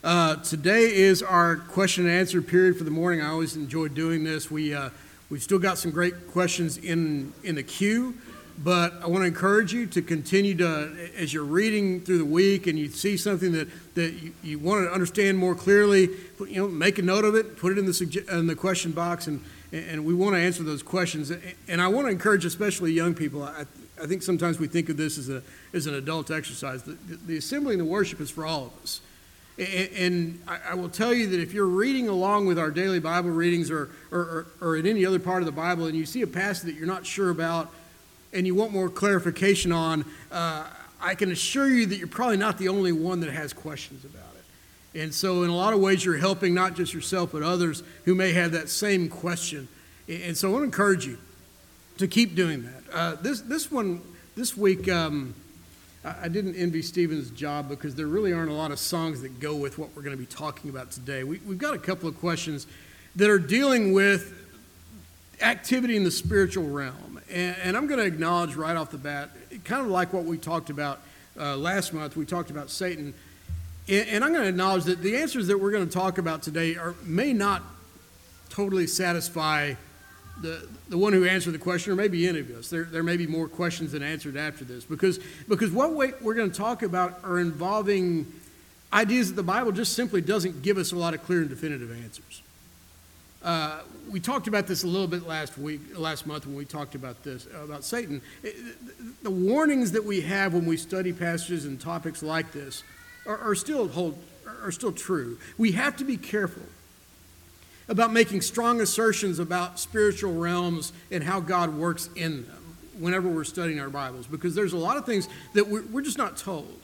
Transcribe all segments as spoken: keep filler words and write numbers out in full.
Uh, today is our question and answer period for the morning. I always enjoy doing this. We, uh, we've still got some great questions in, in the queue, but I want to encourage you to continue to, as you're reading through the week and you see something that, that you, you want to understand more clearly, put, you know, make a note of it, put it in the, sugge- in the question box, and, and we want to answer those questions. And I want to encourage especially young people. I, I think sometimes we think of this as, a, as an adult exercise. The, the assembly and the worship is for all of us. And I will tell you that if you're reading along with our daily Bible readings or, or, or in any other part of the Bible and you see a passage that you're not sure about and you want more clarification on, uh, I can assure you that you're probably not the only one that has questions about it. And so in a lot of ways you're helping not just yourself but others who may have that same question. And so I want to encourage you to keep doing that. Uh, this, this one, this week... Um, I didn't envy Stephen's job because there really aren't a lot of songs that go with what we're going to be talking about today. We, we've got a couple of questions that are dealing with activity in the spiritual realm. And, and I'm going to acknowledge right off the bat, kind of like what we talked about uh, last month, we talked about Satan. And, and I'm going to acknowledge that the answers that we're going to talk about today are may not totally satisfy the the one who answered the question, or maybe any of us. There there may be more questions than answered after this, because because what we, we're going to talk about are involving ideas that the Bible just simply doesn't give us a lot of clear and definitive answers. Uh, we talked about this a little bit last week, last month when we talked about this, about Satan. It, the warnings that we have when we study passages and topics like this are, are still hold are still true. We have to be careful about making strong assertions about spiritual realms and how God works in them whenever we're studying our Bibles, because there's a lot of things that we're, we're just not told.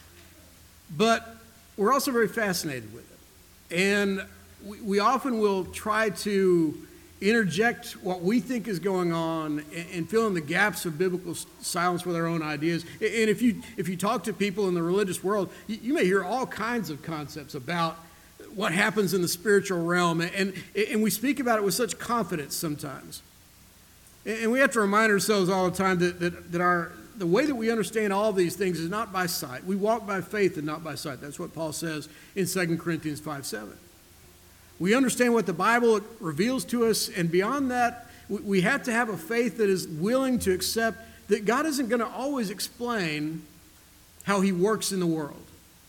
But we're also very fascinated with it. And we, we often will try to interject what we think is going on and, and fill in the gaps of biblical silence with our own ideas. And if you, if you talk to people in the religious world, you, you may hear all kinds of concepts about what happens in the spiritual realm, and, and we speak about it with such confidence sometimes. And we have to remind ourselves all the time that, that, that our the way that we understand all of these things is not by sight. We walk by faith and not by sight. That's what Paul says in Second Corinthians five seven. We understand what the Bible reveals to us, and beyond that, we have to have a faith that is willing to accept that God isn't going to always explain how he works in the world,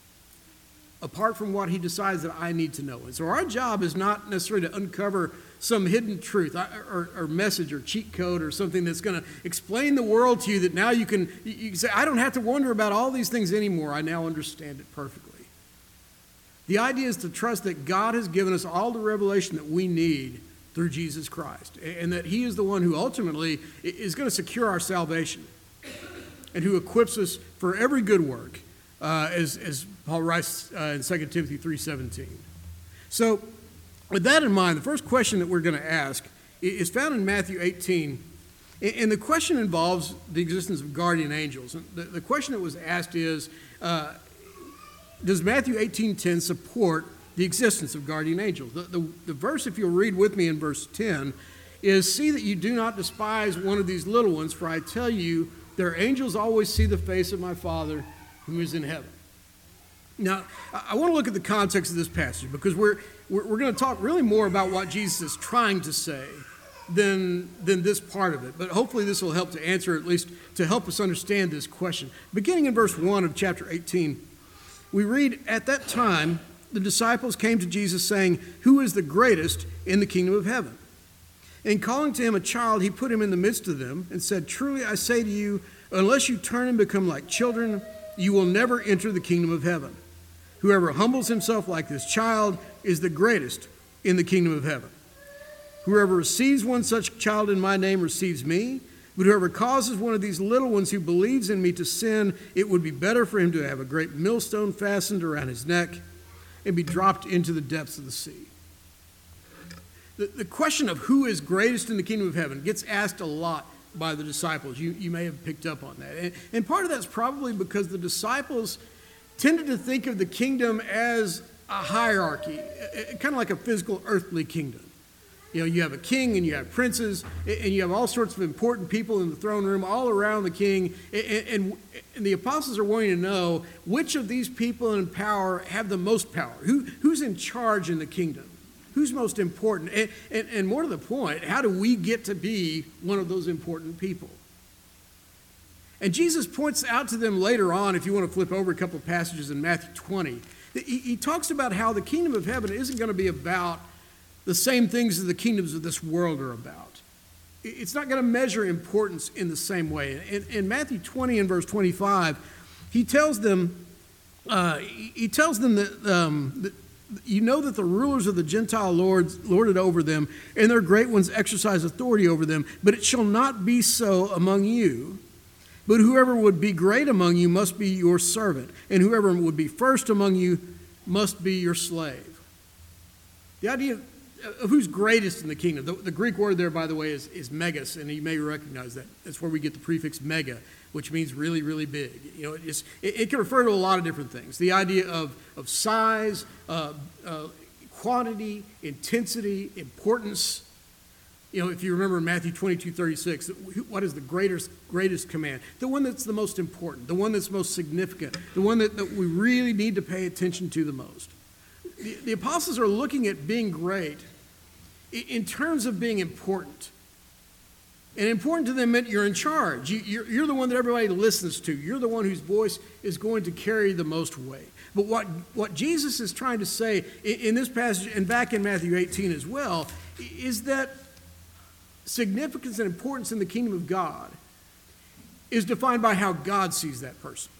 apart from what he decides that I need to know. And so our job is not necessarily to uncover some hidden truth or, or message or cheat code or something that's going to explain the world to you that now you can, you can say, I don't have to wonder about all these things anymore. I now understand it perfectly. The idea is to trust that God has given us all the revelation that we need through Jesus Christ, and that he is the one who ultimately is going to secure our salvation and who equips us for every good work. Uh, as, as Paul writes uh, in Second Timothy three seventeen. So with that in mind, the first question that we're going to ask is found in Matthew eighteen. And the question involves the existence of guardian angels. And the, the question that was asked is, uh, does Matthew eighteen ten support the existence of guardian angels? The, the, the verse, if you'll read with me in verse ten, is, see that you do not despise one of these little ones, for I tell you, their angels always see the face of my Father who is in heaven. Now, I want to look at the context of this passage, because we're we're, we're going to talk really more about what Jesus is trying to say than, than this part of it. But hopefully this will help to answer, at least to help us understand this question. Beginning in verse one of chapter eighteen, we read, at that time, the disciples came to Jesus saying, who is the greatest in the kingdom of heaven? And calling to him a child, he put him in the midst of them and said, truly I say to you, unless you turn and become like children, you will never enter the kingdom of heaven. Whoever humbles himself like this child is the greatest in the kingdom of heaven. Whoever receives one such child in my name receives me, but whoever causes one of these little ones who believes in me to sin, it would be better for him to have a great millstone fastened around his neck and be dropped into the depths of the sea. The, the question of who is greatest in the kingdom of heaven gets asked a lot by the disciples. You, you may have picked up on that. And, and part of that's probably because the disciples tended to think of the kingdom as a hierarchy, kind of like a physical earthly kingdom. You know, you have a king and you have princes and you have all sorts of important people in the throne room all around the king. And, and, and the apostles are wanting to know which of these people in power have the most power. Who, who's in charge in the kingdom? Who's most important? And, and, and more to the point, how do we get to be one of those important people? And Jesus points out to them later on, if you want to flip over a couple of passages in Matthew twenty, he, he talks about how the kingdom of heaven isn't going to be about the same things that the kingdoms of this world are about. It's not going to measure importance in the same way. In, in Matthew twenty and verse twenty-five, he tells them, uh, he tells them that, um, that you know that the rulers of the Gentile lords lord it over them, and their great ones exercise authority over them, but it shall not be so among you. But whoever would be great among you must be your servant, and whoever would be first among you must be your slave. The idea of who's greatest in the kingdom. The, the Greek word there, by the way, is, is megas, and you may recognize that. That's where we get the prefix mega, which means really, really big. You know, it, is, it, it can refer to a lot of different things. The idea of, of size, uh, uh, quantity, intensity, importance. You know, if you remember in Matthew twenty-two thirty-six, what is the greatest, greatest command? The one that's the most important, the one that's most significant, the one that, that we really need to pay attention to the most. The, the apostles are looking at being great in terms of being important. And important to them meant you're in charge. You, you're, you're the one that everybody listens to. You're the one whose voice is going to carry the most weight. But what, what Jesus is trying to say in, in this passage, and back in Matthew eighteen as well, is that significance and importance in the kingdom of God is defined by how God sees that person.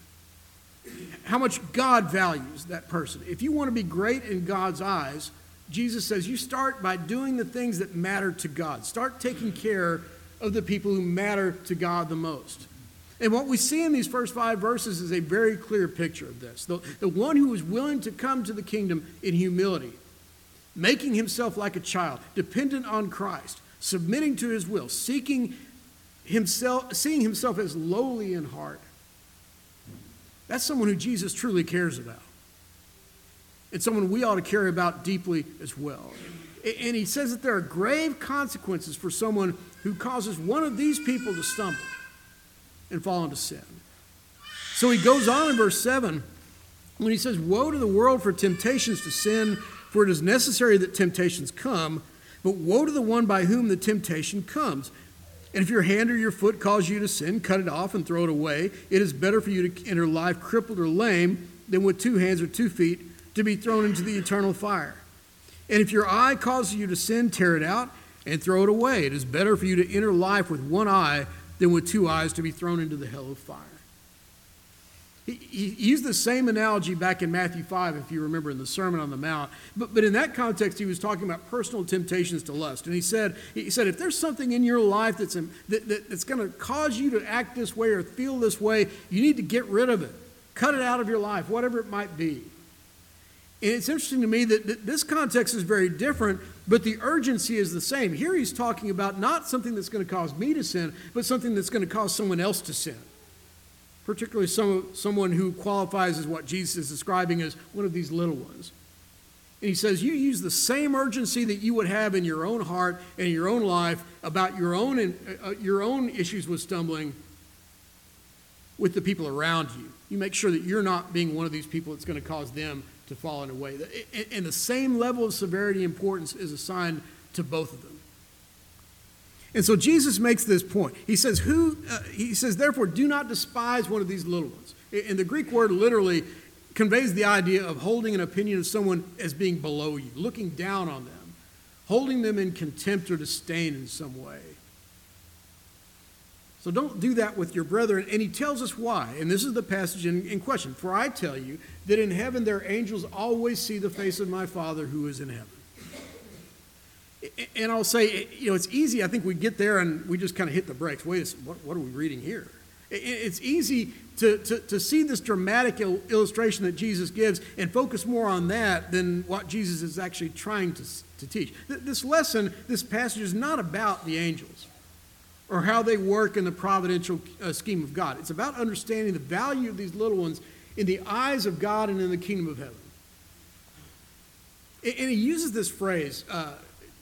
How much God values that person. If you want to be great in God's eyes, Jesus says you start by doing the things that matter to God. Start taking care of the people who matter to God the most. And what we see in these first five verses is a very clear picture of this. The, the one who is willing to come to the kingdom in humility, making himself like a child, dependent on Christ, submitting to his will, seeking himself, seeing himself as lowly in heart. That's someone who Jesus truly cares about. It's someone we ought to care about deeply as well. And he says that there are grave consequences for someone who causes one of these people to stumble and fall into sin. So he goes on in verse seven when he says, "Woe to the world for temptations to sin, for it is necessary that temptations come, but woe to the one by whom the temptation comes. And if your hand or your foot cause you to sin, cut it off and throw it away. It is better for you to enter life crippled or lame than with two hands or two feet to be thrown into the eternal fire. And if your eye causes you to sin, tear it out and throw it away. It is better for you to enter life with one eye than with two eyes to be thrown into the hell of fire." He, he used the same analogy back in Matthew five, if you remember, in the Sermon on the Mount. But, but in that context, he was talking about personal temptations to lust. And he said, he said if there's something in your life that's, that, that, that's going to cause you to act this way or feel this way, you need to get rid of it. Cut it out of your life, whatever it might be. And it's interesting to me that, that this context is very different, but the urgency is the same. Here he's talking about not something that's going to cause me to sin, but something that's going to cause someone else to sin. Particularly some, someone who qualifies as what Jesus is describing as one of these little ones. And he says, you use the same urgency that you would have in your own heart and your own life about your own, uh, your own issues with stumbling with the people around you. You make sure that you're not being one of these people that's going to cause them to fall in a way. And the same level of severity and importance is assigned to both of them. And so Jesus makes this point. He says, "Who?" Uh, he says, "Therefore, do not despise one of these little ones." And the Greek word literally conveys the idea of holding an opinion of someone as being below you, looking down on them, holding them in contempt or disdain in some way. So don't do that with your brethren. And he tells us why. And this is the passage in, in question. "For I tell you that in heaven their angels always see the face of my Father who is in heaven." And I'll say, you know, it's easy. I think we get there and we just kind of hit the brakes. Wait a second, what, what are we reading here? It's easy to, to, to see this dramatic il- illustration that Jesus gives and focus more on that than what Jesus is actually trying to, to teach. This lesson, this passage is not about the angels or how they work in the providential uh, scheme of God. It's about understanding the value of these little ones in the eyes of God and in the kingdom of heaven. And he uses this phrase, uh,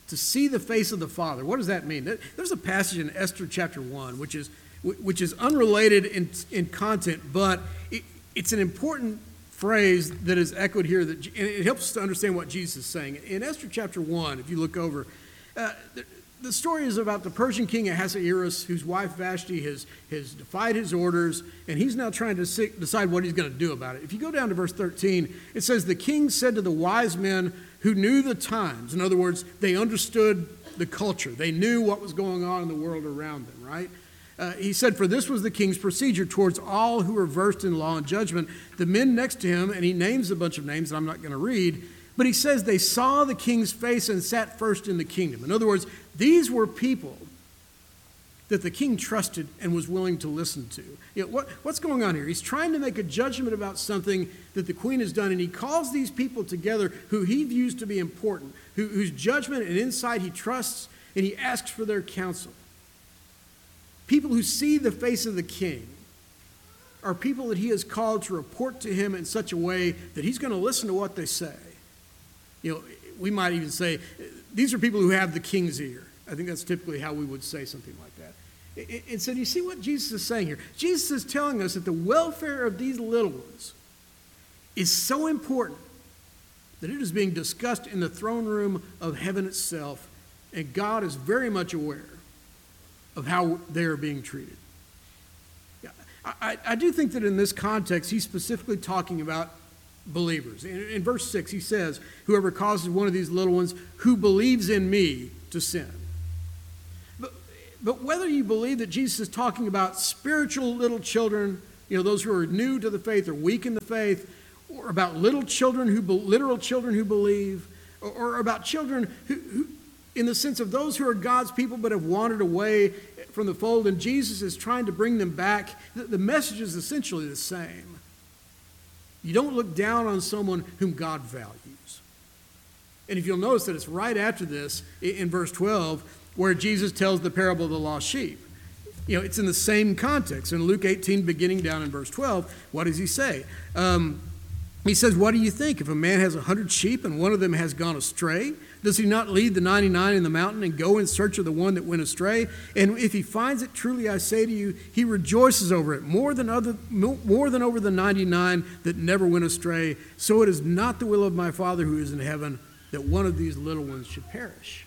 to see the face of the Father. What does that mean? There's a passage in Esther chapter one, which is which is unrelated in, in content, but it, it's an important phrase that is echoed here, that, and it helps us to understand what Jesus is saying. In Esther chapter one, if you look over, uh, the, the story is about the Persian king Ahasuerus, whose wife Vashti has, has defied his orders, and he's now trying to see, decide what he's going to do about it. If you go down to verse thirteen, it says, the king said to the wise men who knew the times, in other words, they understood the culture, they knew what was going on in the world around them, right? Uh, he said, for this was the king's procedure towards all who were versed in law and judgment. The men next to him, and he names a bunch of names that I'm not going to read, but he says they saw the king's face and sat first in the kingdom. In other words, these were people that the king trusted and was willing to listen to. You know, what, what's going on here? He's trying to make a judgment about something that the queen has done, and he calls these people together who he views to be important, who, whose judgment and insight he trusts, and he asks for their counsel. People who see the face of the king are people that he has called to report to him in such a way that he's going to listen to what they say. You know, we might even say, these are people who have the king's ear. I think that's typically how we would say something like that. And so do you see what Jesus is saying here? Jesus is telling us that the welfare of these little ones is so important that it is being discussed in the throne room of heaven itself, and God is very much aware of how they are being treated. I, I do think that in this context, he's specifically talking about believers. In, in verse six, he says, whoever causes one of these little ones who believes in me to sin. But, but whether you believe that Jesus is talking about spiritual little children, you know, those who are new to the faith or weak in the faith, or about little children who, literal children who believe, or, or about children who, who in the sense of those who are God's people but have wandered away from the fold, and Jesus is trying to bring them back. The, the message is essentially the same. You don't look down on someone whom God values. And if you'll notice that it's right after this, in, in verse twelve, where Jesus tells the parable of the lost sheep. You know, it's in the same context. In Luke eighteen, beginning down in verse twelve, what does he say? Um, he says, what do you think? If a man has a hundred sheep and one of them has gone astray, does he not leave the ninety-nine in the mountain and go in search of the one that went astray? And if he finds it, truly I say to you, he rejoices over it more than other, more than over the ninety-nine that never went astray. So it is not the will of my Father who is in heaven that one of these little ones should perish.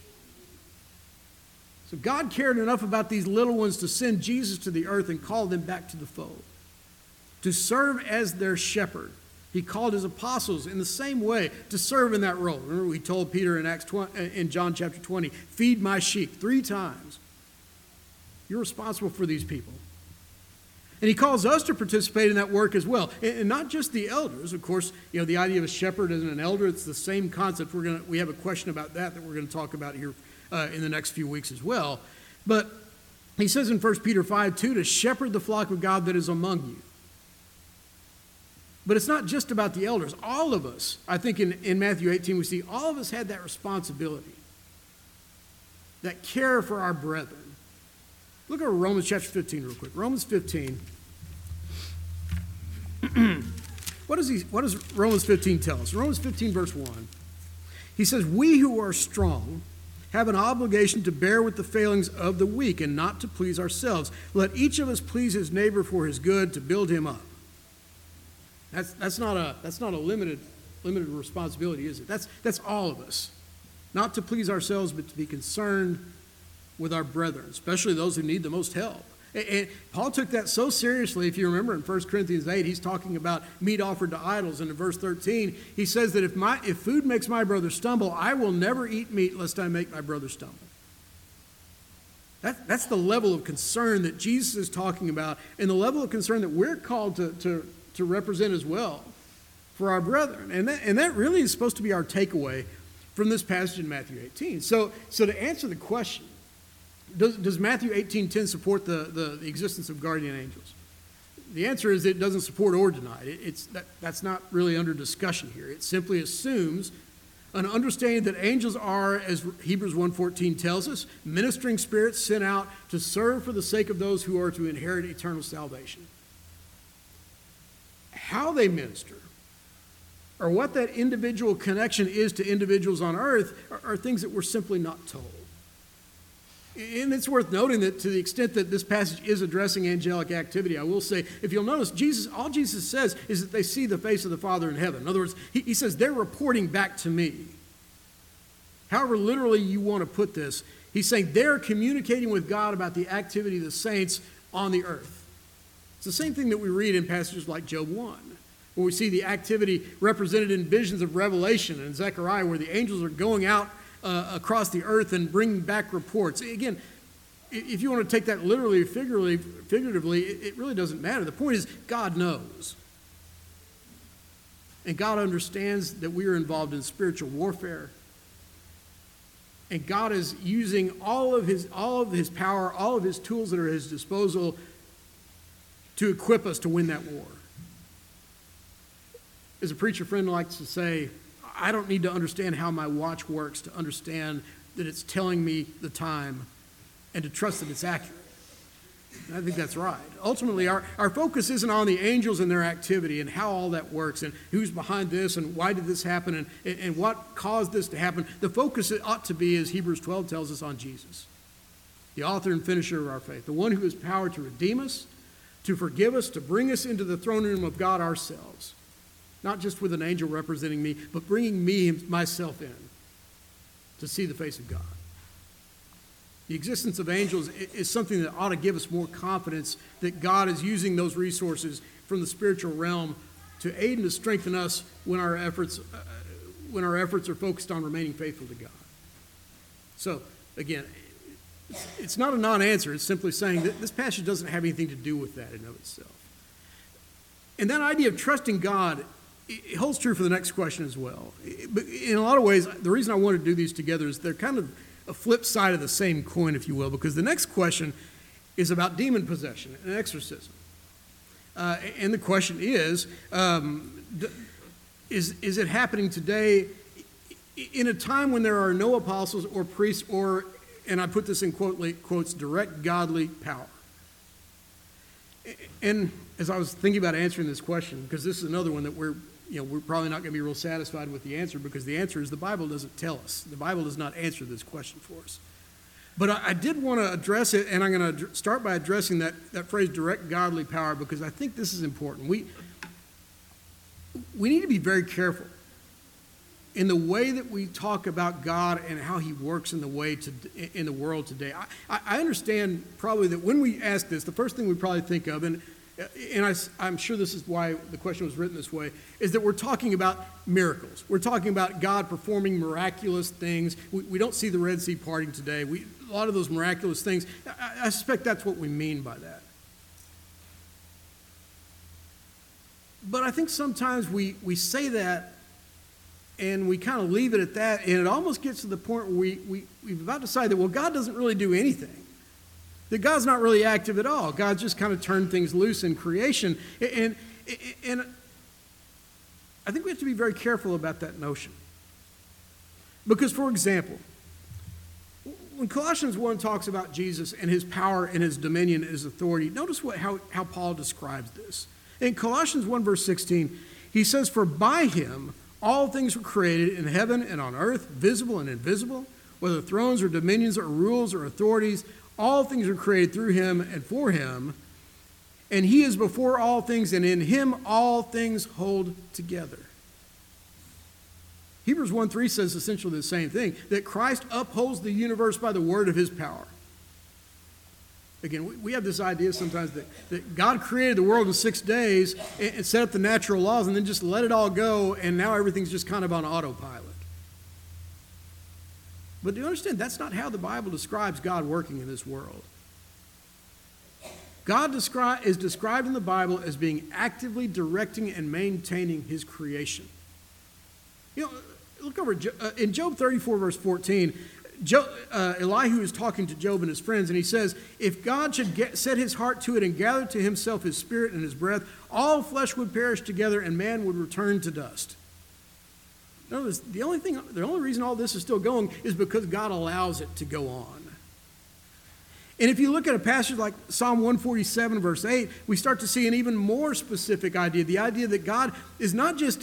So God cared enough about these little ones to send Jesus to the earth and call them back to the fold, to serve as their shepherd. He called his apostles in the same way to serve in that role. Remember, we told Peter in Acts twenty, in John chapter twenty, feed my sheep three times. You're responsible for these people. And he calls us to participate in that work as well. And not just the elders. Of course, you know, the idea of a shepherd and an elder, it's the same concept. We're going to, we have a question about that that we're going to talk about here uh, in the next few weeks as well. But he says in First Peter five two, to shepherd the flock of God that is among you. But it's not just about the elders. All of us, I think in, in Matthew eighteen, we see all of us had that responsibility, that care for our brethren. Look at Romans chapter fifteen real quick. Romans fifteen. what, does he, what does Romans fifteen tell us? Romans fifteen, verse one. He says, we who are strong have an obligation to bear with the failings of the weak and not to please ourselves. Let each of us please his neighbor for his good, to build him up. That's, that's not a, that's not a limited, limited responsibility, is it? That's, that's all of us. Not to please ourselves, but to be concerned with our brethren, especially those who need the most help. And, and Paul took that so seriously. If you remember in First Corinthians eight, he's talking about meat offered to idols. And in verse thirteen, he says that if, my, if food makes my brother stumble, I will never eat meat lest I make my brother stumble. That, that's the level of concern that Jesus is talking about, and the level of concern that we're called to, to to represent as well for our brethren. And that, and that really is supposed to be our takeaway from this passage in Matthew eighteen. So, so to answer the question, does, does Matthew eighteen ten support the, the, the existence of guardian angels? The answer is it doesn't support or deny. It, it's, that, that's not really under discussion here. It simply assumes an understanding that angels are, as Hebrews one fourteen tells us, ministering spirits sent out to serve for the sake of those who are to inherit eternal salvation. How they minister or what that individual connection is to individuals on earth are, are things that we're simply not told. And it's worth noting that to the extent that this passage is addressing angelic activity, I will say, if you'll notice, Jesus, all Jesus says is that they see the face of the Father in heaven. In other words, he, he says they're reporting back to me. However literally you want to put this, he's saying they're communicating with God about the activity of the saints on the earth. It's the same thing that we read in passages like Job one, where we see the activity represented in visions of Revelation and Zechariah, where the angels are going out Uh, across the earth and bring back reports. Again, if you want to take that literally, figuratively, figuratively, it, it really doesn't matter. The point is, God knows. And God understands that we are involved in spiritual warfare. And God is using all of his, all of his power, all of his tools that are at his disposal to equip us to win that war. As a preacher friend likes to say, I don't need to understand how my watch works to understand that it's telling me the time and to trust that it's accurate. And I think that's right. Ultimately, our, our focus isn't on the angels and their activity and how all that works and who's behind this and why did this happen and, and, and what caused this to happen. The focus it ought to be, as Hebrews twelve tells us, on Jesus, the author and finisher of our faith, the one who has power to redeem us, to forgive us, to bring us into the throne room of God ourselves. Not just with an angel representing me, but bringing me, myself in to see the face of God. The existence of angels is something that ought to give us more confidence that God is using those resources from the spiritual realm to aid and to strengthen us when our efforts, uh, when our efforts are focused on remaining faithful to God. So, again, it's not a non-answer. It's simply saying that this passage doesn't have anything to do with that in and of itself. And that idea of trusting God, it holds true for the next question as well. But in a lot of ways, the reason I want to do these together is they're kind of a flip side of the same coin, if you will, because the next question is about demon possession and exorcism. Uh, and the question is, um, is, is it happening today in a time when there are no apostles or priests or, and I put this in quote, quotes, direct godly power? And as I was thinking about answering this question, because this is another one that we're, you know, we're probably not going to be real satisfied with the answer, because the answer is the Bible doesn't tell us. The Bible does not answer this question for us. But I, I did want to address it, and I'm going to start by addressing that, that phrase, direct godly power, because I think this is important. We, we need to be very careful in the way that we talk about God and how he works in the way to, in the world today. I, I understand probably that when we ask this, the first thing we probably think of, and, and I, I'm sure this is why the question was written this way, is that we're talking about miracles. We're talking about God performing miraculous things. We, we don't see the Red Sea parting today. We, a lot of those miraculous things, I, I suspect that's what we mean by that. But I think sometimes we, we say that and we kind of leave it at that, and it almost gets to the point where we, we, we've about decided that, well, God doesn't really do anything. That God's not really active at all. God just kind of turned things loose in creation. And, and I think we have to be very careful about that notion. Because, for example, when Colossians one talks about Jesus and his power and his dominion and his authority, notice what, how, how Paul describes this. In Colossians one, verse sixteen, he says, "For by him all things were created in heaven and on earth, visible and invisible, whether thrones or dominions or rules or authorities, all things were created through him and for him, and he is before all things, and in him all things hold together." Hebrews one three says essentially the same thing, that Christ upholds the universe by the word of his power. Again, we, we have this idea sometimes that, that God created the world in six days and, and set up the natural laws and then just let it all go, and now everything's just kind of on autopilot. But do you understand, that's not how the Bible describes God working in this world. God descri- is described in the Bible as being actively directing and maintaining his creation. You know, look over uh, in Job thirty-four, verse fourteen, Job, uh, Elihu is talking to Job and his friends, and he says, "If God should get, set his heart to it and gather to himself his spirit and his breath, all flesh would perish together and man would return to dust." Notice, the only thing, the only reason all this is still going is because God allows it to go on. And if you look at a passage like Psalm one forty-seven, verse eight, we start to see an even more specific idea, the idea that God is not just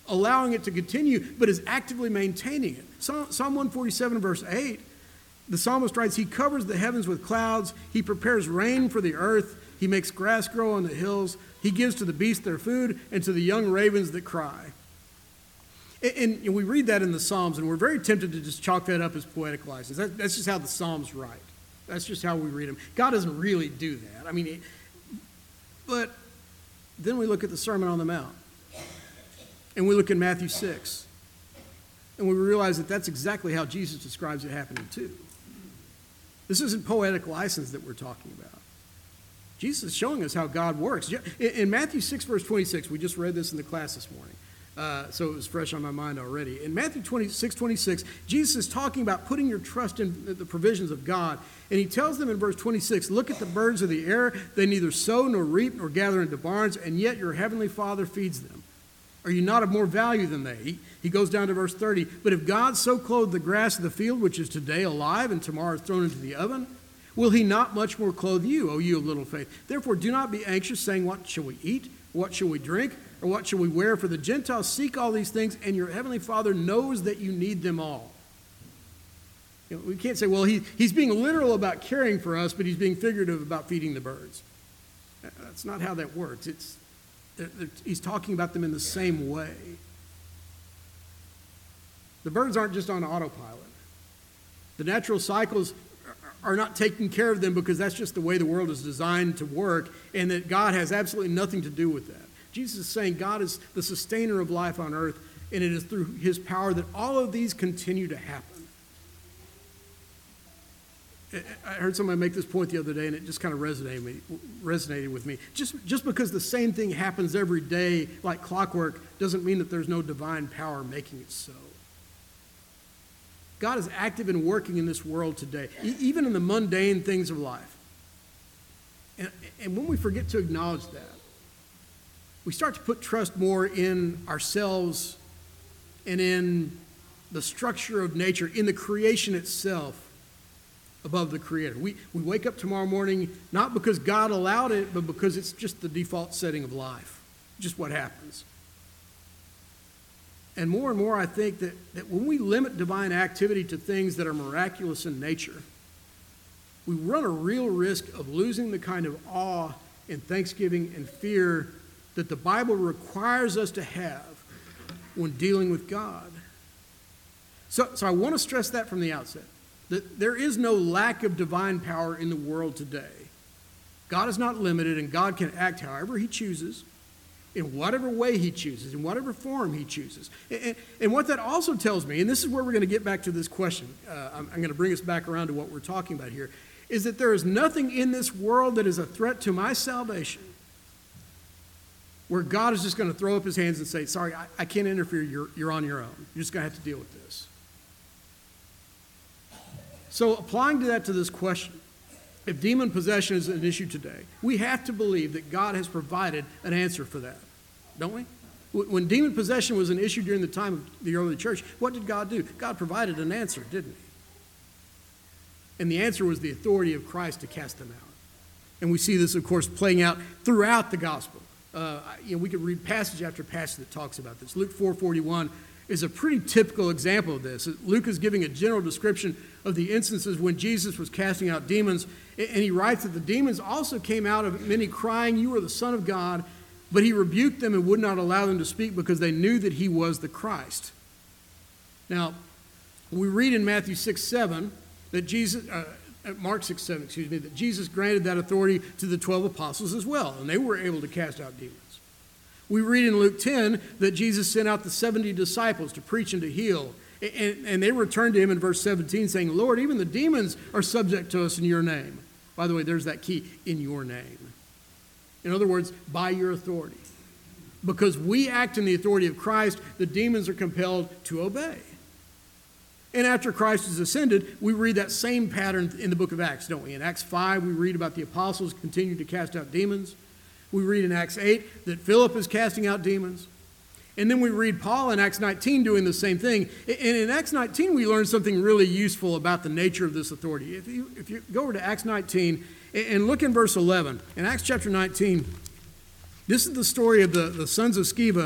allowing it to continue, but is actively maintaining it. Psalm one forty-seven, verse eight, the psalmist writes, he covers the heavens with clouds. He prepares rain for the earth. He makes grass grow on the hills. He gives to the beasts their food and to the young ravens that cry. And, and we read that in the Psalms, and we're very tempted to just chalk that up as poetic license. That, that's just how the Psalms write. That's just how we read them. God doesn't really do that. I mean, it, but then we look at the Sermon on the Mount, and we look at Matthew six, and we realize that that's exactly how Jesus describes it happening too. This isn't poetic license that we're talking about. Jesus is showing us how God works. In Matthew six, verse twenty-six, we just read this in the class this morning, uh, so it was fresh on my mind already. In Matthew twenty-six, twenty-six, Jesus is talking about putting your trust in the provisions of God, and he tells them in verse twenty-six, look at the birds of the air. They neither sow nor reap nor gather into barns, and yet your heavenly Father feeds them. Are you not of more value than they? He, he goes down to verse thirty, but if God so clothed the grass of the field, which is today alive and tomorrow is thrown into the oven, will he not much more clothe you, O you of little faith? Therefore, do not be anxious, saying, what shall we eat? What shall we drink? Or what shall we wear? For the Gentiles seek all these things, and your heavenly Father knows that you need them all. You know, we can't say, well, he, he's being literal about caring for us, but he's being figurative about feeding the birds. That's not how that works. It's, they're, they're, he's talking about them in the same way. The birds aren't just on autopilot. The natural cycles are not taking care of them because that's just the way the world is designed to work, and that God has absolutely nothing to do with that. Jesus is saying God is the sustainer of life on earth, and it is through his power that all of these continue to happen. I heard somebody make this point the other day, and it just kind of resonated, me, resonated with me. Just, just because the same thing happens every day like clockwork doesn't mean that there's no divine power making it so. God is active and working in this world today, even in the mundane things of life. And, and when we forget to acknowledge that, we start to put trust more in ourselves and in the structure of nature, in the creation itself, above the Creator. We, we wake up tomorrow morning not because God allowed it, but because it's just the default setting of life, just what happens. And more and more, I think that, that when we limit divine activity to things that are miraculous in nature, we run a real risk of losing the kind of awe and thanksgiving and fear that the Bible requires us to have when dealing with God. So, so I want to stress that from the outset, that there is no lack of divine power in the world today. God is not limited, and God can act however he chooses, in whatever way he chooses, in whatever form he chooses. And, and what that also tells me, and this is where we're going to get back to this question, uh, I'm, I'm going to bring us back around to what we're talking about here, is that there is nothing in this world that is a threat to my salvation where God is just going to throw up his hands and say, sorry, I, I can't interfere, you're, you're on your own. You're just going to have to deal with this. So applying to that to this question, if demon possession is an issue today, we have to believe that God has provided an answer for that, don't we? When demon possession was an issue during the time of the early church, what did God do? God provided an answer, didn't he? And the answer was the authority of Christ to cast them out. And we see this, of course, playing out throughout the gospel. Uh, you know, we could read passage after passage that talks about this. Luke four forty-one is a pretty typical example of this. Luke is giving a general description of the instances when Jesus was casting out demons, and he writes that the demons also came out of many crying, you are the Son of God, but he rebuked them and would not allow them to speak because they knew that he was the Christ. Now, we read in Matthew six seven that Jesus, uh, Mark six seven, excuse me, that Jesus granted that authority to the twelve apostles as well, and they were able to cast out demons. We read in Luke ten that Jesus sent out the seventy disciples to preach and to heal. And, and they returned to him in verse seventeen saying, Lord, even the demons are subject to us in your name. By the way, there's that key, in your name. In other words, by your authority. Because we act in the authority of Christ, the demons are compelled to obey. And after Christ is ascended, we read that same pattern in the book of Acts, don't we? In Acts five, we read about the apostles continuing to cast out demons. We read in Acts eight that Philip is casting out demons. And then we read Paul in Acts nineteen doing the same thing. And in Acts nineteen, we learn something really useful about the nature of this authority. If you, if you go over to Acts nineteen and look in verse eleven, in Acts chapter nineteen, this is the story of the, the sons of Sceva.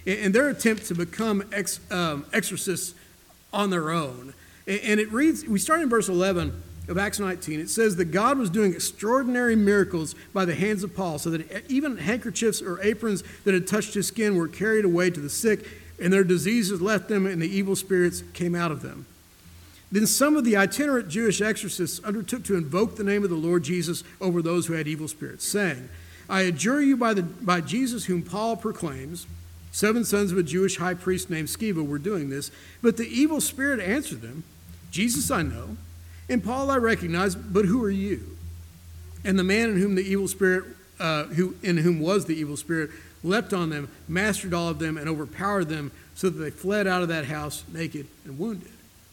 in their attempt to become ex, um, exorcists on their own. And it reads, we start in verse eleven of Acts nineteen. It says that God was doing extraordinary miracles by the hands of Paul, so that even handkerchiefs or aprons that had touched his skin were carried away to the sick, and their diseases left them, and the evil spirits came out of them. Then some of the itinerant Jewish exorcists undertook to invoke the name of the Lord Jesus over those who had evil spirits, saying, I adjure you by, the, by Jesus whom Paul proclaims. Seven sons of a Jewish high priest named Sceva were doing this, but the evil spirit answered them, Jesus I know, and Paul I recognize, but who are you? And the man in whom the evil spirit, uh, who in whom was the evil spirit, leapt on them, mastered all of them, and overpowered them, so that they fled out of that house naked and wounded.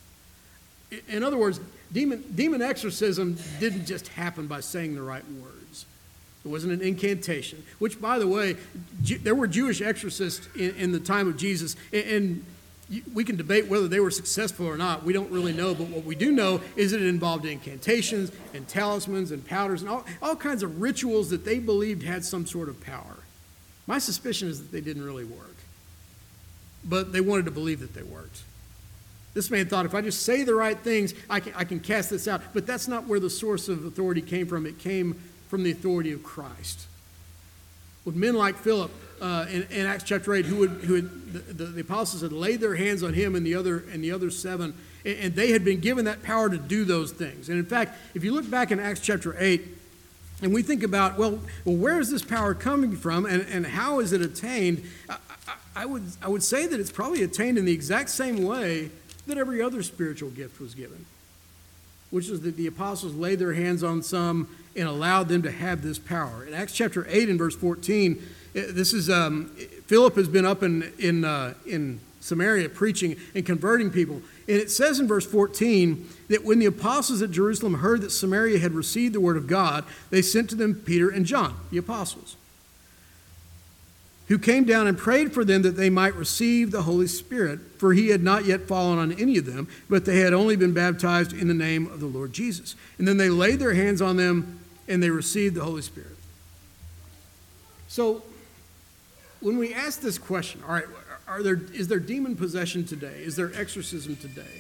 In other words, demon, demon exorcism didn't just happen by saying the right words. It wasn't an incantation, which, by the way, Ju- there were Jewish exorcists in, in the time of Jesus, and, and we can debate whether they were successful or not. We don't really know, but what we do know is that it involved incantations and talismans and powders and all, all kinds of rituals that they believed had some sort of power. My suspicion is that they didn't really work, but they wanted to believe that they worked. This man thought, if I just say the right things, I can, I can cast this out. But that's not where the source of authority came from. It came from the authority of Christ. When men like Philip uh, in, in Acts chapter eight, who, would, who had, the, the, the apostles had laid their hands on him and the other, and the other seven, and, and they had been given that power to do those things. And in fact, if you look back in Acts chapter eight, and we think about, well, well where is this power coming from, and, and how is it attained? I, I, I, would, I would say that it's probably attained in the exact same way that every other spiritual gift was given, which is that the apostles laid their hands on some and allowed them to have this power. In Acts chapter eight and verse fourteen, this is, um, Philip has been up in, in, uh, in Samaria preaching and converting people. And it says in verse fourteen that when the apostles at Jerusalem heard that Samaria had received the word of God, they sent to them Peter and John, the apostles, who came down and prayed for them that they might receive the Holy Spirit, for he had not yet fallen on any of them, but they had only been baptized in the name of the Lord Jesus. And then they laid their hands on them, and they received the Holy Spirit. So, when we ask this question, all right, are there, is there demon possession today? Is there exorcism today?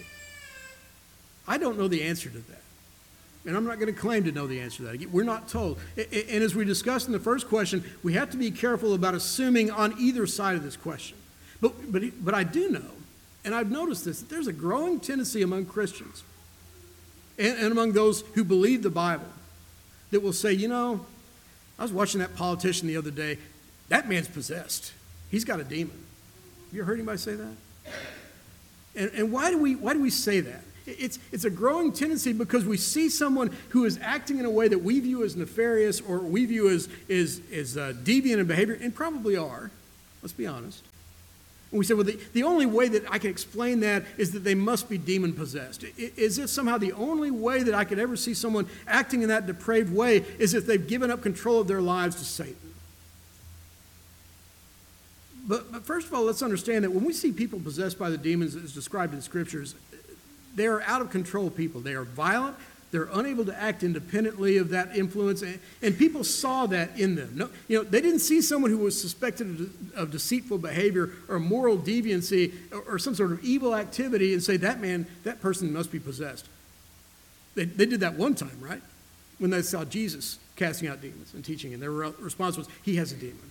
I don't know the answer to that. And I'm not going to claim to know the answer to that. We're not told. And as we discussed in the first question, we have to be careful about assuming on either side of this question. But, but, but I do know, and I've noticed this, that there's a growing tendency among Christians and, and among those who believe the Bible that will say, you know, I was watching that politician the other day. That man's possessed. He's got a demon. Have you ever heard anybody say that? And, and why do we, why do we say that? It's, it's a growing tendency because we see someone who is acting in a way that we view as nefarious or we view as, as, as uh, deviant in behavior, and probably are. Let's be honest. And we say, well, the, the only way that I can explain that is that they must be demon-possessed. Is if somehow the only way that I could ever see someone acting in that depraved way is if they've given up control of their lives to Satan. But, but first of all, let's understand that when we see people possessed by the demons as described in Scriptures, they are out of control people. They are violent. They're unable to act independently of that influence. And, and people saw that in them. No, you know, they didn't see someone who was suspected of, of deceitful behavior or moral deviancy or, or some sort of evil activity and say, that man, that person must be possessed. They, they did that one time, right? When they saw Jesus casting out demons and teaching. And their response was, he has a demon.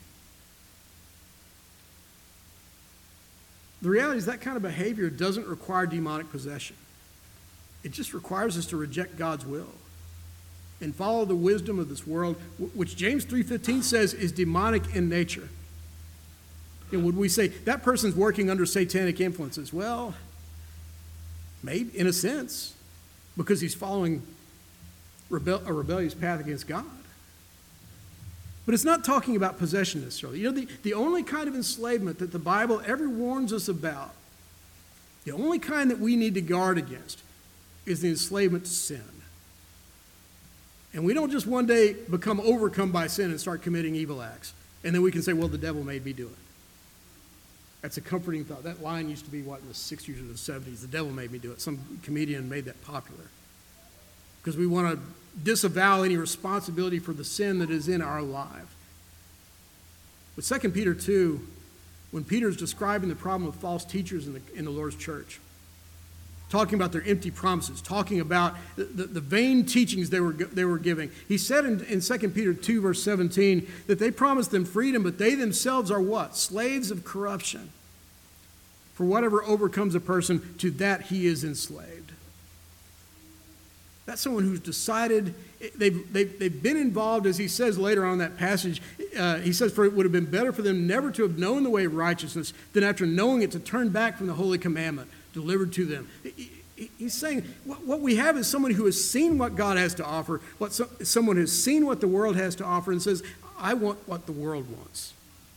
The reality is that kind of behavior doesn't require demonic possession. It just requires us to reject God's will and follow the wisdom of this world, which James three fifteen says is demonic in nature. And would we say that person's working under satanic influences? Well, maybe in a sense, because he's following rebel- a rebellious path against God. But it's not talking about possession necessarily. You know, the, the only kind of enslavement that the Bible ever warns us about, the only kind that we need to guard against, is the enslavement to sin. And we don't just one day become overcome by sin and start committing evil acts. And then we can say, well, the devil made me do it. That's a comforting thought. That line used to be, what, in the sixties or the seventies? The devil made me do it. Some comedian made that popular. Because we want to disavow any responsibility for the sin that is in our life. But Second Peter two, when Peter's describing the problem of false teachers in the, in the Lord's church, talking about their empty promises, talking about the, the, the vain teachings they were, they were giving. He said in, in Second Peter two, verse seventeen, that they promised them freedom, but they themselves are what? Slaves of corruption. For whatever overcomes a person, to that he is enslaved. That's someone who's decided, they've, they've, they've been involved, as he says later on in that passage, uh, he says, for it would have been better for them never to have known the way of righteousness than after knowing it to turn back from the holy commandment delivered to them. He's saying what we have is someone who has seen what God has to offer, what so, someone has seen what the world has to offer and says, I want what the world wants.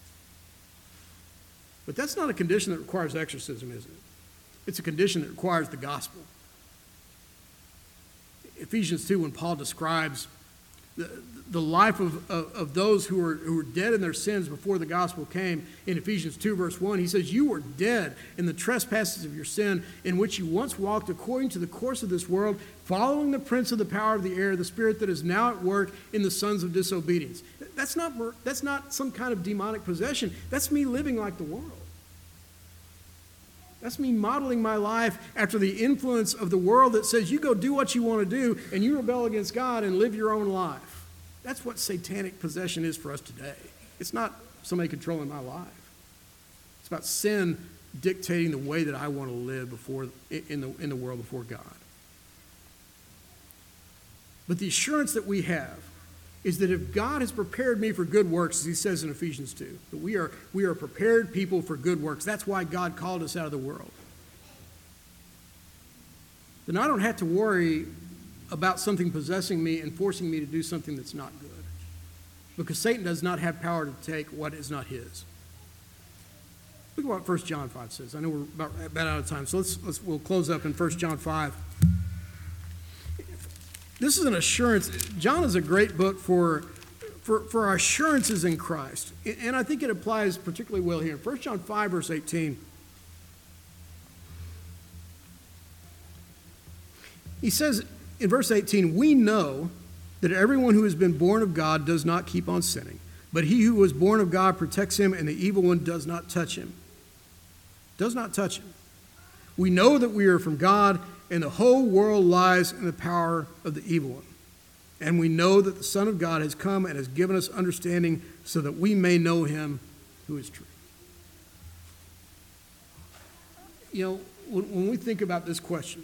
But that's not a condition that requires exorcism, is it? It's a condition that requires the gospel. Ephesians two, when Paul describes the, the life of, of, of those who were, who were dead in their sins before the gospel came, in Ephesians two, verse one, he says, you were dead in the trespasses of your sin, in which you once walked according to the course of this world, following the prince of the power of the air, the spirit that is now at work in the sons of disobedience. That's not, that's not some kind of demonic possession. That's me living like the world. That's me modeling my life after the influence of the world that says you go do what you want to do and you rebel against God and live your own life. That's what satanic possession is for us today. It's not somebody controlling my life. It's about sin dictating the way that I want to live before in the, in the world before God. But the assurance that we have is that if God has prepared me for good works, as he says in Ephesians two, that we are, we are prepared people for good works. That's why God called us out of the world. Then I don't have to worry about something possessing me and forcing me to do something that's not good. Because Satan does not have power to take what is not his. Look at what First John five says. I know we're about, about out of time, so let's, let's, we'll close up in First John five. This is an assurance. John is a great book for, for, for our assurances in Christ. And I think it applies particularly well here. First John five, verse eighteen. He says in verse eighteen, we know that everyone who has been born of God does not keep on sinning. But he who was born of God protects him, and the evil one does not touch him. Does not touch him. We know that we are from God, and the whole world lies in the power of the evil one. And we know that the Son of God has come and has given us understanding so that we may know him who is true. You know, when, when we think about this question,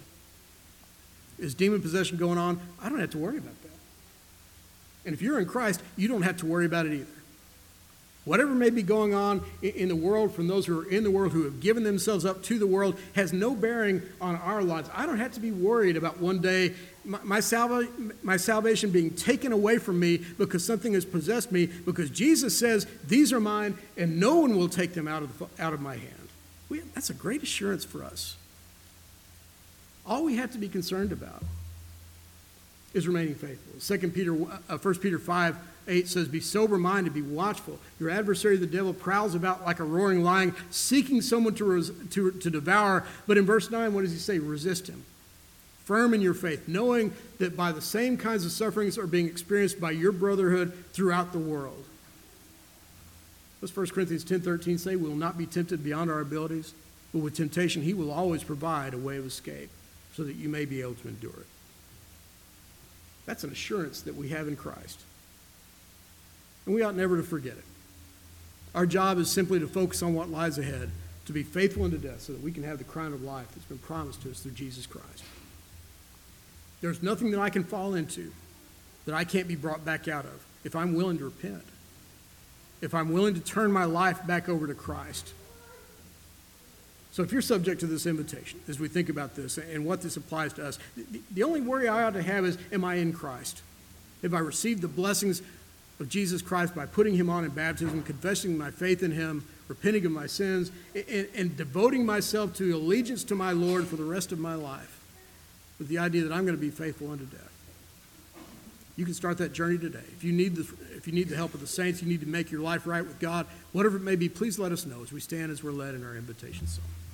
is demon possession going on? I don't have to worry about that. And if you're in Christ, you don't have to worry about it either. Whatever may be going on in the world from those who are in the world, who have given themselves up to the world, has no bearing on our lives. I don't have to be worried about one day my, my, salva- my salvation being taken away from me because something has possessed me, because Jesus says, these are mine, and no one will take them out of, the, out of my hand. We, that's a great assurance for us. All we have to be concerned about is remaining faithful. Second Peter, uh, First Peter five, eight says, be sober-minded, be watchful. Your adversary, the devil, prowls about like a roaring lion, seeking someone to, res- to, to devour. But in verse nine, what does he say? Resist him. Firm in your faith, knowing that by the same kinds of sufferings are being experienced by your brotherhood throughout the world. What does First Corinthians ten thirteen say? We will not be tempted beyond our abilities, but with temptation he will always provide a way of escape so that you may be able to endure it. That's an assurance that we have in Christ. And we ought never to forget it. Our job is simply to focus on what lies ahead, to be faithful unto death so that we can have the crown of life that's been promised to us through Jesus Christ. There's nothing that I can fall into that I can't be brought back out of if I'm willing to repent, if I'm willing to turn my life back over to Christ. So if you're subject to this invitation, as we think about this and what this applies to us, the, the only worry I ought to have is, am I in Christ? Have I received the blessings of Jesus Christ by putting him on in baptism, confessing my faith in him, repenting of my sins, and, and devoting myself to allegiance to my Lord for the rest of my life, with the idea that I'm going to be faithful unto death? You can start that journey today. If you need the, if you need the help of the saints, you need to make your life right with God, whatever it may be, please let us know as we stand as we're led in our invitation song.